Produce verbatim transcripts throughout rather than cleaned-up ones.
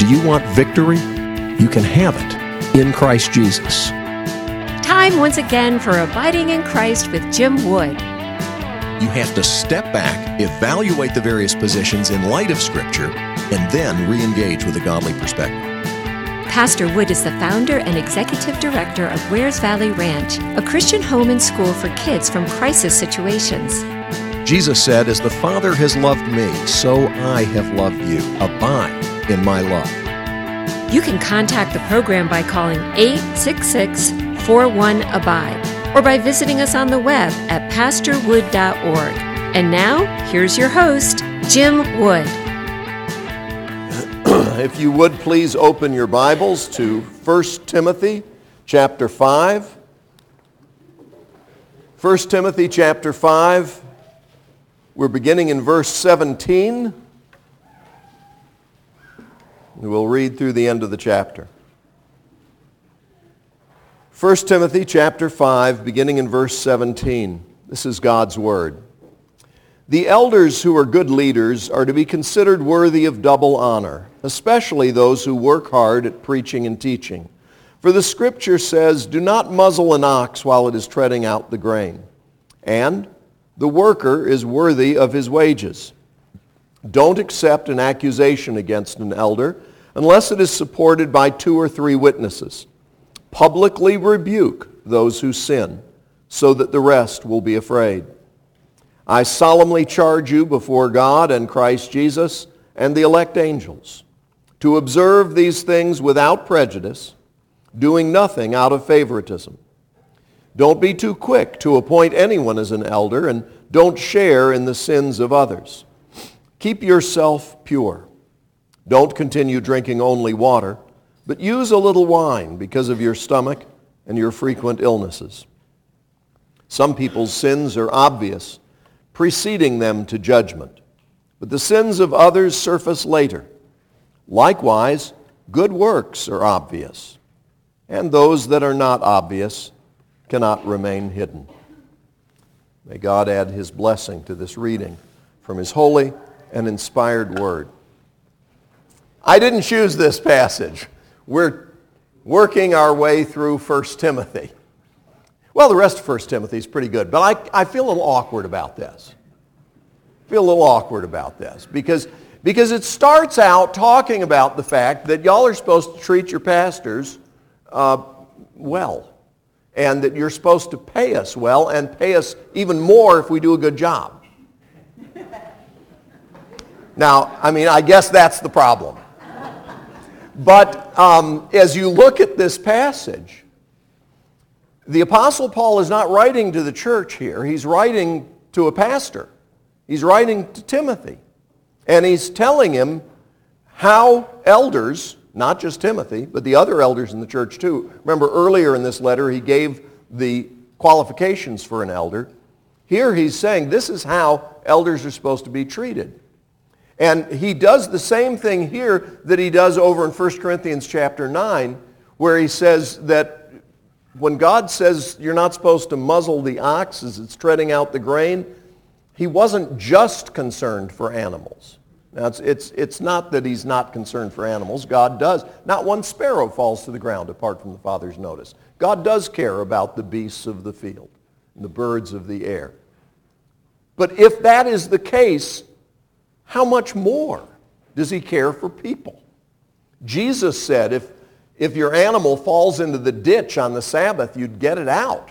Do you want victory? You can have it in Christ Jesus. Time once again for Abiding in Christ with Jim Wood. You have to step back, evaluate the various positions in light of Scripture, and then re-engage with a godly perspective. Pastor Wood is the founder and executive director of Wares Valley Ranch, a Christian home and school for kids from crisis situations. Jesus said, "As the Father has loved me, so I have loved you. Abide in my love." You can contact the program by calling eight six six, four one, abide or by visiting us on the web at pastor wood dot org. And now, here's your host, Jim Wood. If you would please open your Bibles to First Timothy chapter five. First Timothy chapter five. We're beginning in verse seventeen. We will read through the end of the chapter. First Timothy chapter five, beginning in verse seventeen. This is God's word. The elders who are good leaders are to be considered worthy of double honor, especially those who work hard at preaching and teaching. For the Scripture says, "Do not muzzle an ox while it is treading out the grain," and "The worker is worthy of his wages." Don't accept an accusation against an elder unless it is supported by two or three witnesses. Publicly rebuke those who sin, so that the rest will be afraid. I solemnly charge you before God and Christ Jesus and the elect angels to observe these things without prejudice, doing nothing out of favoritism. Don't be too quick to appoint anyone as an elder, and don't share in the sins of others. Keep yourself pure. Don't continue drinking only water, but use a little wine because of your stomach and your frequent illnesses. Some people's sins are obvious, preceding them to judgment, but the sins of others surface later. Likewise, good works are obvious, and those that are not obvious cannot remain hidden. May God add his blessing to this reading from his holy and inspired word. I didn't choose this passage. We're working our way through First Timothy. Well, the rest of First Timothy is pretty good, but I, I feel a little awkward about this. I feel a little awkward about this because, because it starts out talking about the fact that y'all are supposed to treat your pastors uh, well, and that you're supposed to pay us well and pay us even more if we do a good job. Now, I mean, I guess that's the problem. But um, as you look at this passage, the Apostle Paul is not writing to the church here. He's writing to a pastor. He's writing to Timothy. And he's telling him how elders, not just Timothy, but the other elders in the church too. Remember earlier in this letter he gave the qualifications for an elder. Here he's saying this is how elders are supposed to be treated. And he does the same thing here that he does over in First Corinthians chapter nine, where he says that when God says you're not supposed to muzzle the ox as it's treading out the grain, he wasn't just concerned for animals. Now, it's, it's, it's not that he's not concerned for animals. God does. Not one sparrow falls to the ground apart from the Father's notice. God does care about the beasts of the field and the birds of the air. But if that is the case, how much more does he care for people? Jesus said if, if your animal falls into the ditch on the Sabbath, you'd get it out.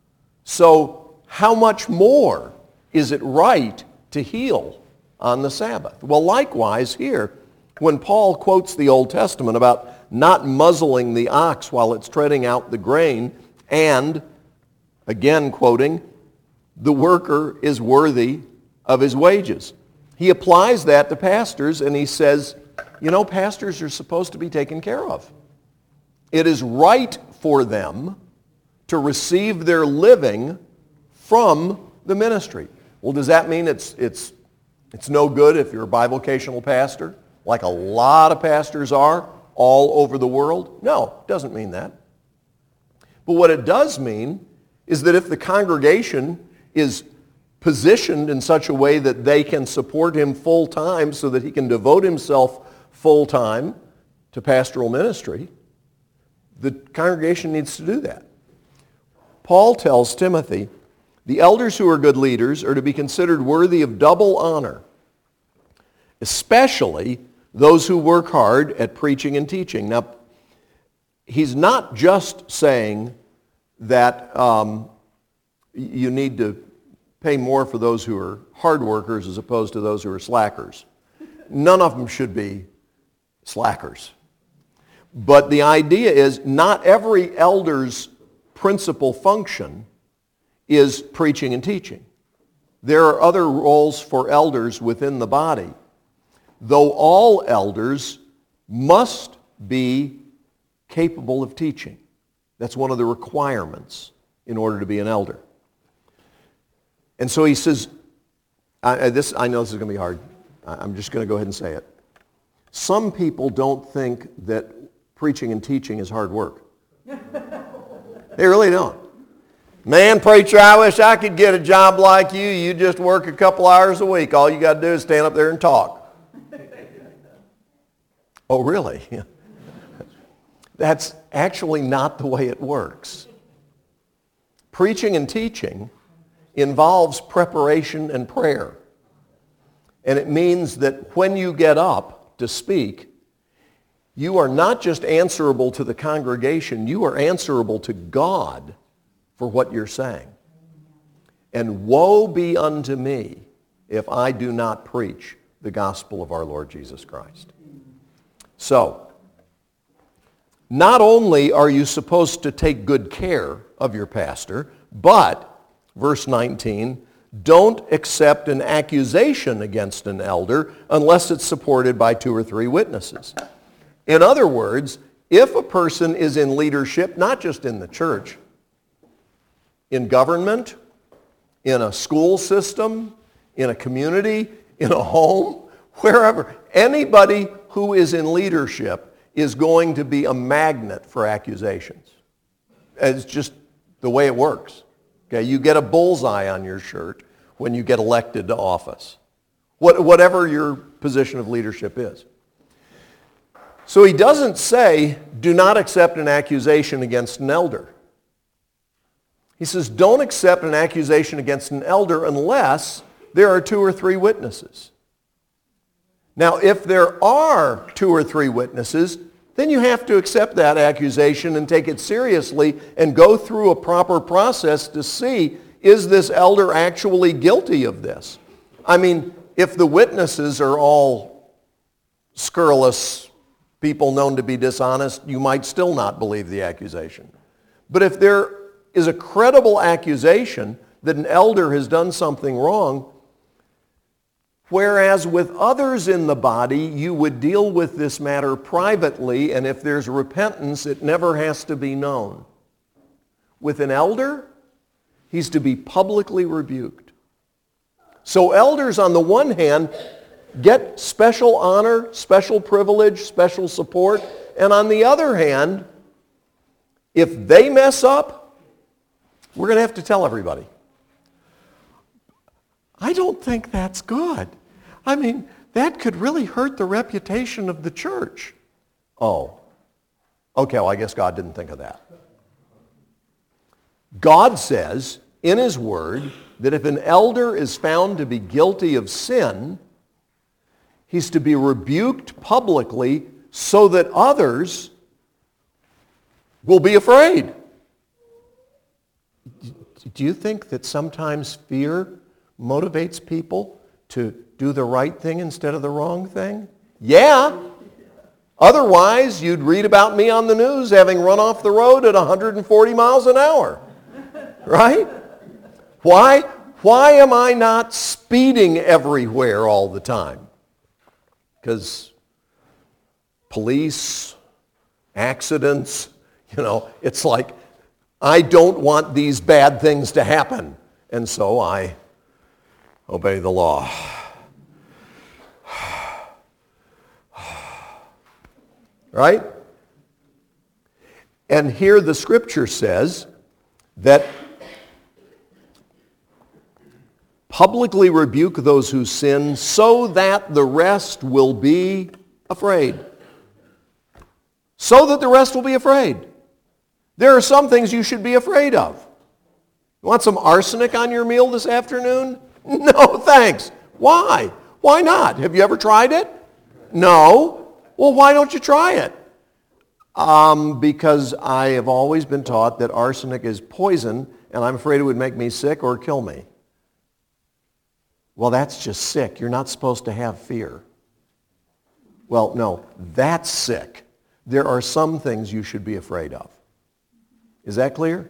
So how much more is it right to heal on the Sabbath? Well, likewise here, when Paul quotes the Old Testament about not muzzling the ox while it's treading out the grain, and, again quoting, the worker is worthy of his wages. He applies that to pastors, and he says, you know, pastors are supposed to be taken care of. It is right for them to receive their living from the ministry. Well, does that mean it's, it's, it's no good if you're a bivocational pastor, like a lot of pastors are all over the world? No, it doesn't mean that. But what it does mean is that if the congregation is positioned in such a way that they can support him full time so that he can devote himself full time to pastoral ministry, the congregation needs to do that. Paul tells Timothy, the elders who are good leaders are to be considered worthy of double honor, especially those who work hard at preaching and teaching. Now, he's not just saying that um, you need to pay more for those who are hard workers as opposed to those who are slackers. None of them should be slackers. But the idea is not every elder's principal function is preaching and teaching. There are other roles for elders within the body, though all elders must be capable of teaching. That's one of the requirements in order to be an elder. And so he says, I, this, I know this is going to be hard. I'm just going to go ahead and say it. Some people don't think that preaching and teaching is hard work. They really don't. Man, preacher, I wish I could get a job like you. You just work a couple hours a week. All you got to do is stand up there and talk. Oh, really? That's actually not the way it works. Preaching and teaching involves preparation and prayer. And it means that when you get up to speak, you are not just answerable to the congregation, you are answerable to God for what you're saying. And woe be unto me if I do not preach the gospel of our Lord Jesus Christ. So, not only are you supposed to take good care of your pastor, but, verse nineteen, don't accept an accusation against an elder unless it's supported by two or three witnesses. In other words, if a person is in leadership, not just in the church, in government, in a school system, in a community, in a home, wherever, anybody who is in leadership is going to be a magnet for accusations. It's just the way it works. Okay, you get a bullseye on your shirt when you get elected to office, what, whatever your position of leadership is. So he doesn't say, do not accept an accusation against an elder. He says, don't accept an accusation against an elder unless there are two or three witnesses. Now, if there are two or three witnesses, then you have to accept that accusation and take it seriously and go through a proper process to see, is this elder actually guilty of this? I mean, if the witnesses are all scurrilous people known to be dishonest, you might still not believe the accusation. But if there is a credible accusation that an elder has done something wrong, whereas with others in the body, you would deal with this matter privately, and if there's repentance, it never has to be known. With an elder, he's to be publicly rebuked. So elders, on the one hand, get special honor, special privilege, special support, and on the other hand, if they mess up, we're going to have to tell everybody. I don't think that's good. I mean, that could really hurt the reputation of the church. Oh, okay, well, I guess God didn't think of that. God says in his word that if an elder is found to be guilty of sin, he's to be rebuked publicly so that others will be afraid. Do you think that sometimes fear motivates people to do the right thing instead of the wrong thing? Yeah. Otherwise, you'd read about me on the news having run off the road at one hundred forty miles an hour. Right? Why? Why am I not speeding everywhere all the time? Because police, accidents, you know, it's like, I don't want these bad things to happen, and so I obey the law. Right? And here the scripture says that publicly rebuke those who sin so that the rest will be afraid. so that the rest will be afraid. There are some things you should be afraid of. You want some arsenic on your meal this afternoon? No, thanks. Why? Why not? Have you ever tried it? No. Well, why don't you try it? Um, because I have always been taught that arsenic is poison, and I'm afraid it would make me sick or kill me. Well, that's just sick. You're not supposed to have fear. Well, no, that's sick. There are some things you should be afraid of. Is that clear?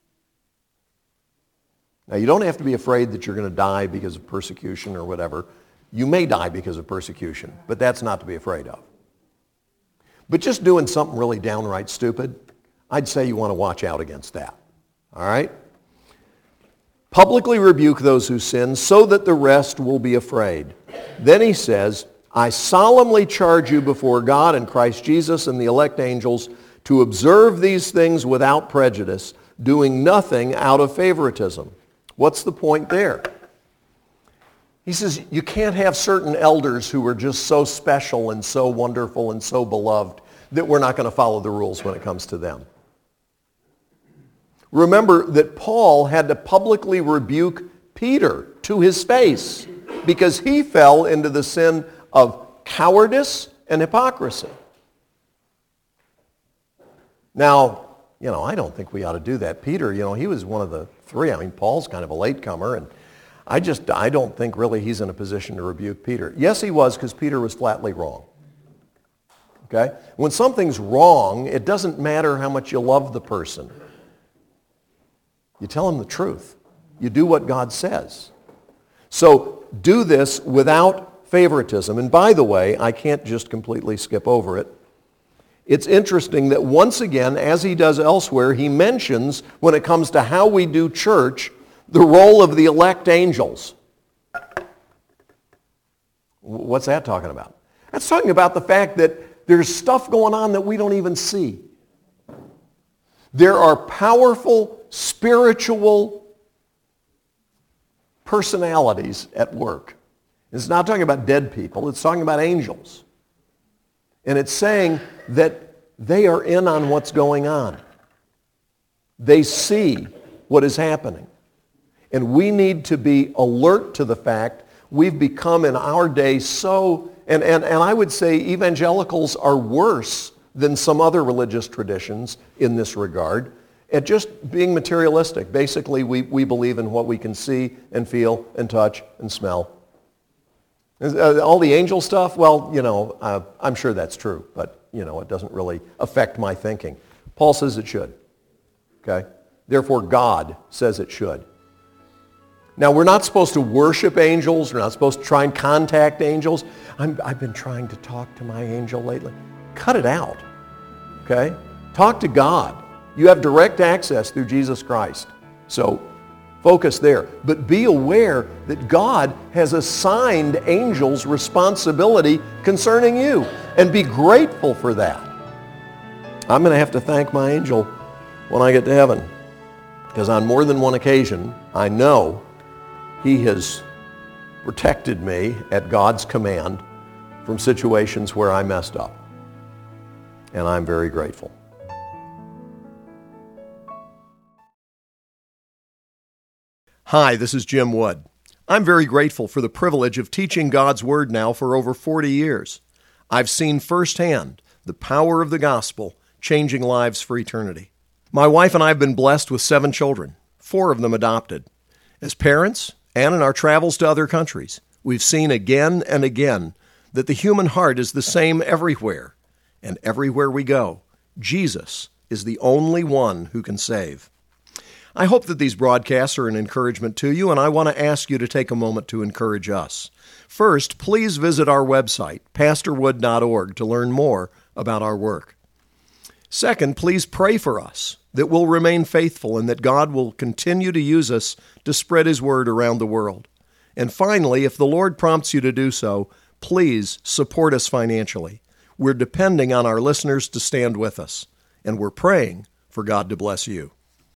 Now, you don't have to be afraid that you're going to die because of persecution or whatever. You may die because of persecution, but that's not to be afraid of. But just doing something really downright stupid, I'd say you want to watch out against that. All right? Publicly rebuke those who sin so that the rest will be afraid. Then he says, I solemnly charge you before God and Christ Jesus and the elect angels to observe these things without prejudice, doing nothing out of favoritism. What's the point there? He says you can't have certain elders who are just so special and so wonderful and so beloved that we're not going to follow the rules when it comes to them. Remember that Paul had to publicly rebuke Peter to his face because he fell into the sin of cowardice and hypocrisy. Now, you know, I don't think we ought to do that. Peter, you know, he was one of the three. I mean, Paul's kind of a latecomer, and I just, I don't think really he's in a position to rebuke Peter. Yes, he was, because Peter was flatly wrong. Okay? When something's wrong, it doesn't matter how much you love the person. You tell him the truth. You do what God says. So do this without favoritism. And by the way, I can't just completely skip over it. It's interesting that once again, as he does elsewhere, he mentions, when it comes to how we do church, the role of the elect angels. What's that talking about? That's talking about the fact that there's stuff going on that we don't even see. There are powerful spiritual personalities at work. It's not talking about dead people. It's talking about angels. And it's saying that they are in on what's going on. They see what is happening. And we need to be alert to the fact we've become in our day so, and, and, and I would say evangelicals are worse than some other religious traditions in this regard at just being materialistic. Basically, we, we believe in what we can see and feel and touch and smell. Uh, all the angel stuff, well, you know, uh, I'm sure that's true, but, you know, it doesn't really affect my thinking. Paul says it should, okay? Therefore, God says it should. Now, we're not supposed to worship angels. We're not supposed to try and contact angels. I'm, I've been trying to talk to my angel lately. Cut it out, okay? Talk to God. You have direct access through Jesus Christ. So focus there. But be aware that God has assigned angels responsibility concerning you, and be grateful for that. I'm going to have to thank my angel when I get to heaven, because on more than one occasion, I know he has protected me at God's command from situations where I messed up. And I'm very grateful. Hi, this is Jim Wood. I'm very grateful for the privilege of teaching God's Word now for over forty years. I've seen firsthand the power of the gospel changing lives for eternity. My wife and I have been blessed with seven children, four of them adopted. As parents, and in our travels to other countries, we've seen again and again that the human heart is the same everywhere. And everywhere we go, Jesus is the only one who can save. I hope that these broadcasts are an encouragement to you, and I want to ask you to take a moment to encourage us. First, please visit our website, pastor wood dot org, to learn more about our work. Second, please pray for us that we'll remain faithful and that God will continue to use us to spread His word around the world. And finally, if the Lord prompts you to do so, please support us financially. We're depending on our listeners to stand with us, and we're praying for God to bless you.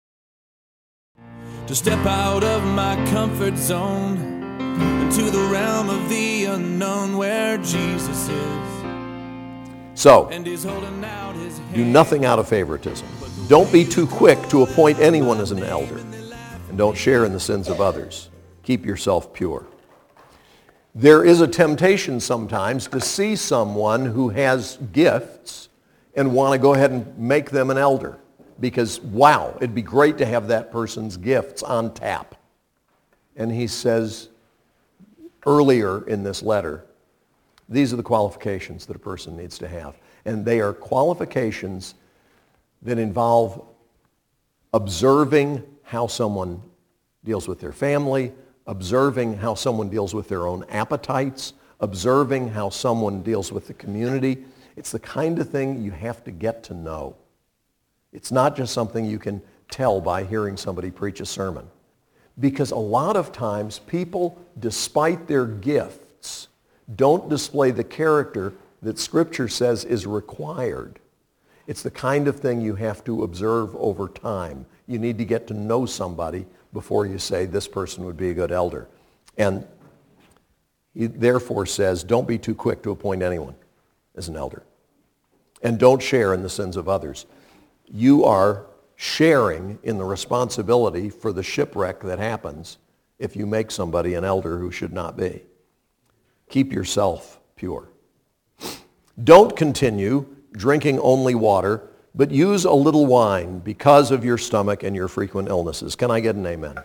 To step out of my comfort zone into the realm of the unknown where Jesus is. So, and he's holding out his hand. do nothing out of favoritism. Don't be too quick to appoint anyone as an elder. And don't share in the sins of others. Keep yourself pure. There is a temptation sometimes to see someone who has gifts and want to go ahead and make them an elder. Because, wow, it'd be great to have that person's gifts on tap. And he says earlier in this letter, these are the qualifications that a person needs to have. And they are qualifications that involve observing how someone deals with their family, observing how someone deals with their own appetites, observing how someone deals with the community. It's the kind of thing you have to get to know. It's not just something you can tell by hearing somebody preach a sermon. Because a lot of times people, despite their gifts, don't display the character that Scripture says is required. It's the kind of thing you have to observe over time. You need to get to know somebody before you say this person would be a good elder. And he therefore says, don't be too quick to appoint anyone as an elder. And don't share in the sins of others. You are sharing in the responsibility for the shipwreck that happens if you make somebody an elder who should not be. Keep yourself pure. Don't continue drinking only water, but use a little wine because of your stomach and your frequent illnesses. Can I get an amen?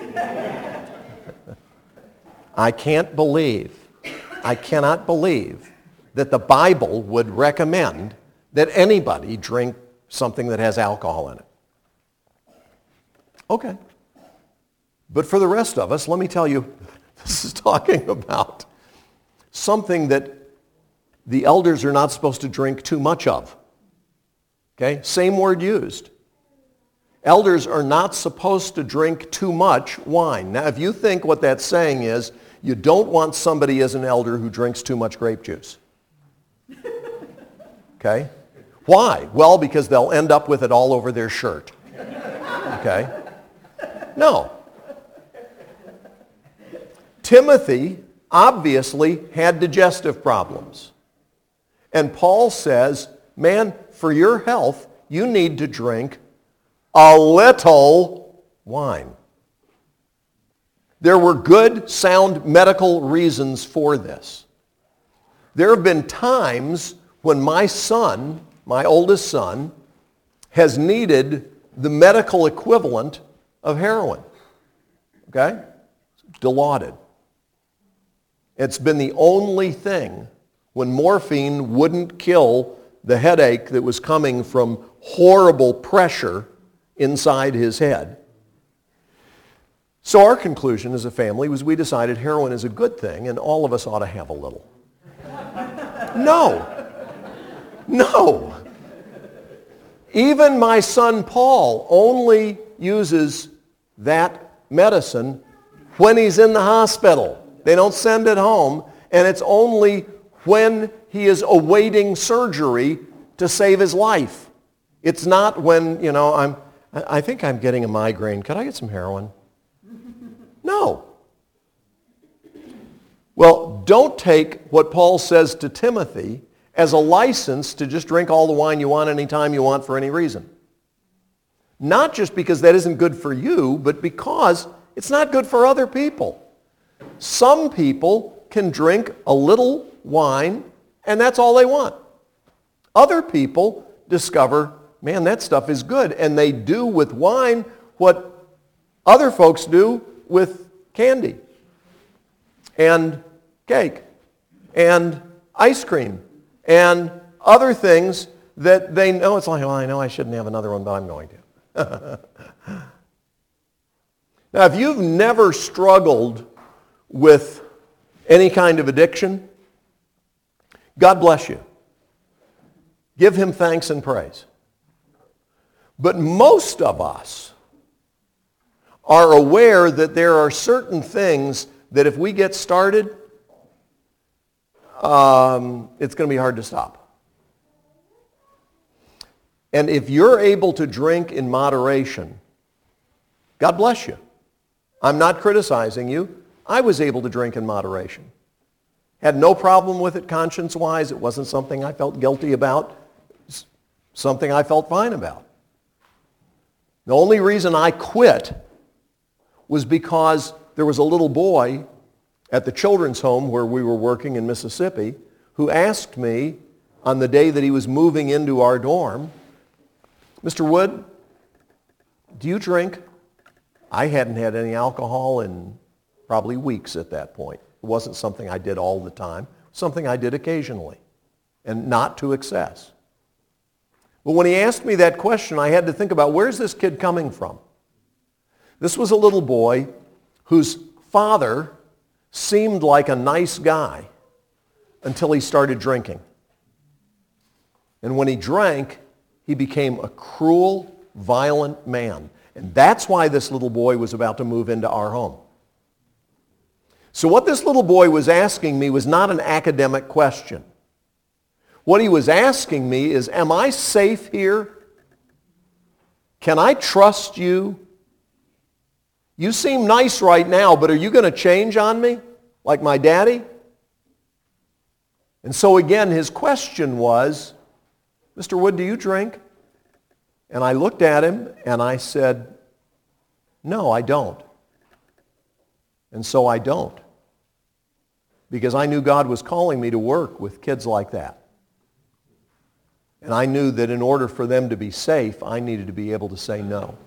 I can't believe, I cannot believe that the Bible would recommend that anybody drink something that has alcohol in it. Okay. But for the rest of us, let me tell you, this is talking about something that the elders are not supposed to drink too much of. Okay? Same word used. Elders are not supposed to drink too much wine. Now, if you think what that's saying is you don't want somebody as an elder who drinks too much grape juice. Okay? Why? Well, because they'll end up with it all over their shirt. Okay? No. Timothy obviously had digestive problems. And Paul says, man, for your health, you need to drink a little wine. There were good, sound medical reasons for this. There have been times when my son, my oldest son, has needed the medical equivalent of heroin. Okay? Dilaudid. It's been the only thing when morphine wouldn't kill the headache that was coming from horrible pressure inside his head. So our conclusion as a family was we decided heroin is a good thing and all of us ought to have a little. No. No. Even my son Paul only uses that medicine when he's in the hospital. They don't send it home, and it's only when he is awaiting surgery to save his life. It's not when, you know, I'm, I think I'm getting a migraine. Could I get some heroin? No. Well, don't take what Paul says to Timothy as a license to just drink all the wine you want anytime you want for any reason. Not just because that isn't good for you, but because it's not good for other people. Some people can drink a little wine and that's all they want. Other people discover, man, that stuff is good. And they do with wine what other folks do with candy and cake and ice cream and other things that they know. It's like, well, I know I shouldn't have another one, but I'm going to. Now, if you've never struggled with any kind of addiction, God bless you. Give him thanks and praise. But most of us are aware that there are certain things that if we get started, um, it's going to be hard to stop. And if you're able to drink in moderation, God bless you. I'm not criticizing you. I was able to drink in moderation. Had no problem with it conscience-wise. It wasn't something I felt guilty about. It's something I felt fine about. The only reason I quit was because there was a little boy at the children's home where we were working in Mississippi who asked me on the day that he was moving into our dorm, Mister Wood, do you drink? I hadn't had any alcohol in probably weeks at that point. It wasn't something I did all the time, something I did occasionally, and not to excess. But when he asked me that question, I had to think about, where's this kid coming from? This was a little boy whose father seemed like a nice guy until he started drinking. And when he drank, he became a cruel, violent man. And that's why this little boy was about to move into our home. So what this little boy was asking me was not an academic question. What he was asking me is, am I safe here? Can I trust you? You seem nice right now, but are you going to change on me like my daddy? And so again, his question was, Mister Wood, do you drink? And I looked at him and I said, no, I don't. And so I don't. Because I knew God was calling me to work with kids like that. And I knew that in order for them to be safe, I needed to be able to say no.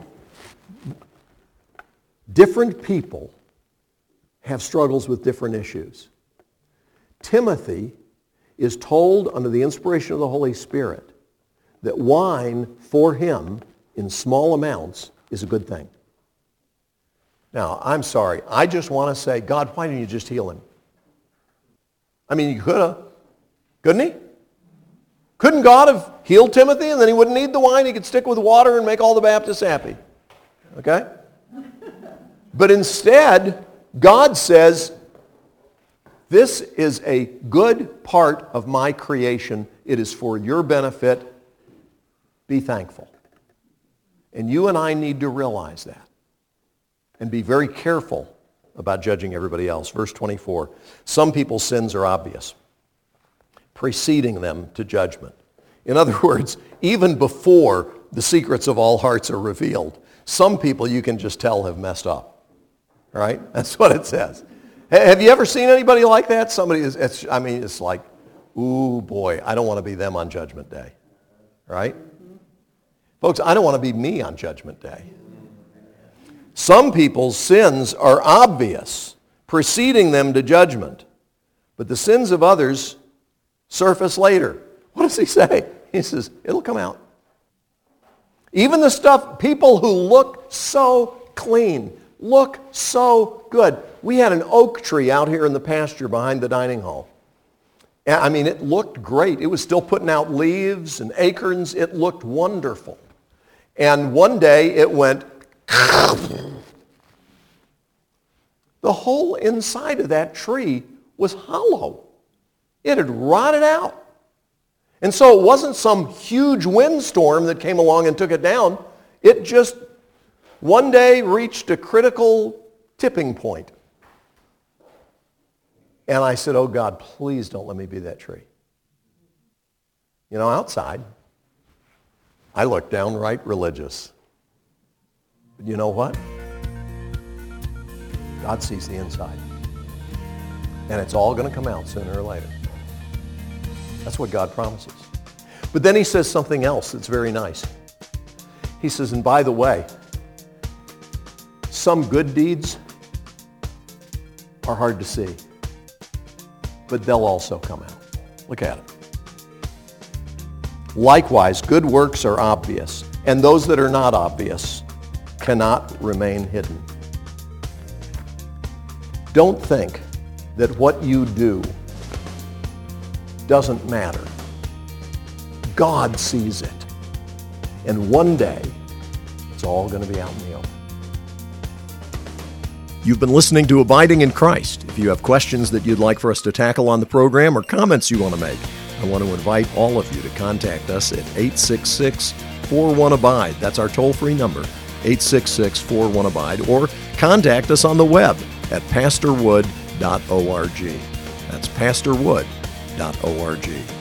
Different people have struggles with different issues. Timothy is told under the inspiration of the Holy Spirit that wine for him in small amounts is a good thing. Now, I'm sorry. I just want to say, God, why didn't you just heal him? I mean, you could have. Couldn't he? Couldn't God have healed Timothy and then he wouldn't need the wine? He could stick with water and make all the Baptists happy. Okay? But instead, God says, this is a good part of my creation. It is for your benefit. Be thankful. And you and I need to realize that and be very careful about judging everybody else. Verse twenty-four, some people's sins are obvious, preceding them to judgment. In other words, even before the secrets of all hearts are revealed, some people you can just tell have messed up. All right? That's what it says. Have you ever seen anybody like that? Somebody is, it's, I mean, it's like, ooh, boy, I don't want to be them on Judgment Day. Right? Folks, I don't want to be me on Judgment Day. Some people's sins are obvious, preceding them to judgment. But the sins of others surface later. What does he say? He says, it'll come out. Even the stuff, people who look so clean, look so good. We had an oak tree out here in the pasture behind the dining hall. I mean, it looked great. It was still putting out leaves and acorns. It looked wonderful. And one day it went, the whole inside of that tree was hollow. It had rotted out. And so it wasn't some huge windstorm that came along and took it down. It just one day reached a critical tipping point. And I said, oh God, please don't let me be that tree. You know, outside, I look downright religious. But you know what? God sees the inside. And it's all going to come out sooner or later. That's what God promises. But then he says something else that's very nice. He says, and by the way, some good deeds are hard to see, but they'll also come out. Look at it. Likewise, good works are obvious, and those that are not obvious cannot remain hidden. Don't think that what you do doesn't matter. God sees it. And one day, it's all going to be out in the open. You've been listening to Abiding in Christ. If you have questions that you'd like for us to tackle on the program or comments you want to make, I want to invite all of you to contact us at eight six six, four one, ABIDE. That's our toll-free number, eight six six, four one, ABIDE. Or contact us on the web at pastor wood dot org. That's pastor wood dot org.